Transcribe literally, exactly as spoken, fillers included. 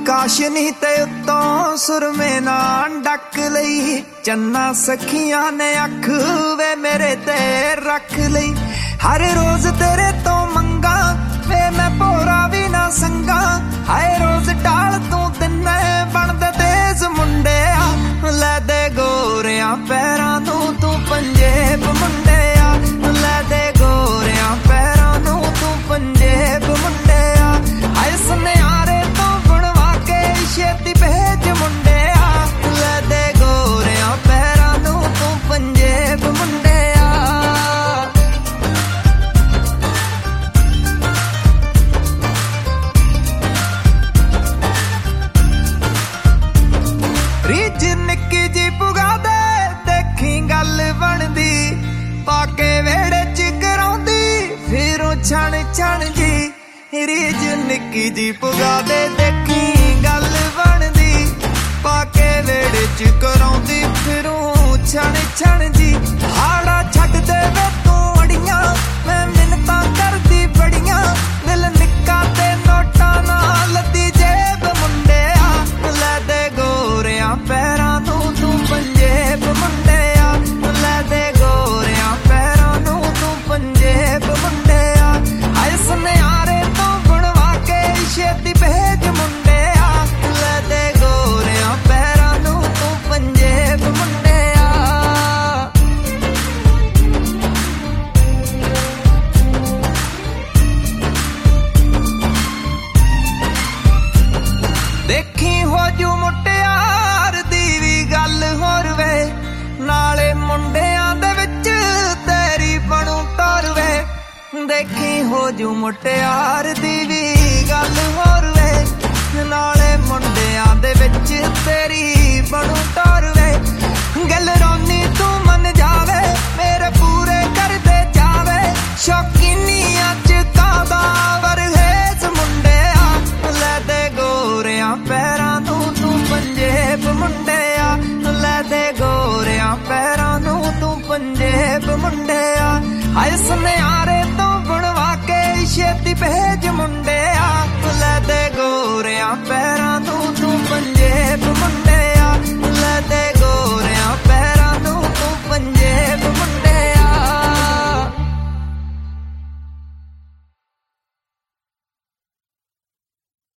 काशनी ते उत्तों सुरमे नाल डक लई, चन्ना सखियां ने अख वे मेरे ते रख लई। हर रोज तेरे तो मंगा वे मैं भोरा भी ना संगा, हाय रोज टाल तू तिन्ने बनदे तेज मुंडिया। लै दे गोरियां पैरां नूं तू पंजेब मुंडिया, लै दे गोरियां पैरां नूं तू पंजेब मुंडिया। हाय सुनियारे तो बनवा के छेती भेज मुंडिया, लै दे गोरियां पैरां नूं तू पंजेब मुंडिया। रीज निक्की जी पुगा दे देखी गल बनदी, पाके वेड़े च कराउंदी फिरों छण छण जी। रीज निक्की जी पुगा दे देखी गल बनदी, पाके वेड़े च कराउंदी फिरों छण छण जी। हाड़ा छड्ड दे वे तू अड़ियां मैं मिन्नतां करदी बड़ियां, दिल निक्का ते नोटां नाल लद्दी जेब मुंडिया। लै दे गोरियां पैरां नूं तू पंजेब मुंडिया, लै दे गोरियां पैरां नूं तू पंजेब मुंडिया। हाय सुनियारे तो बनवा के छेती भेज मुंडिया, लै दे गोरियां पैरां नूं तू पंजेब मुंडिया। देखी हो जू मुटियार दी भी गल होर वे, नाले मुंडियां दे विच तेरी बनू टोर वे। देखी हो जू मुटियार दी भी गल होर वे, नाले मुंडियां दे विच तेरी बनू टोर वे। गल रोनी तू मन जावे मेरे पूरे कर दे जावे, शौकीनियां च कादा वरहेज मुंडिया। लै दे गोरियां पैरां नूं तू पंजेब मुंडिया, लै दे गोरियां पैरां नूं तू पंजेब मुंडिया। हाय सुनियारे तो बनवा के छेती भेज मुंडिया, लै दे गोरियां पैरां नूं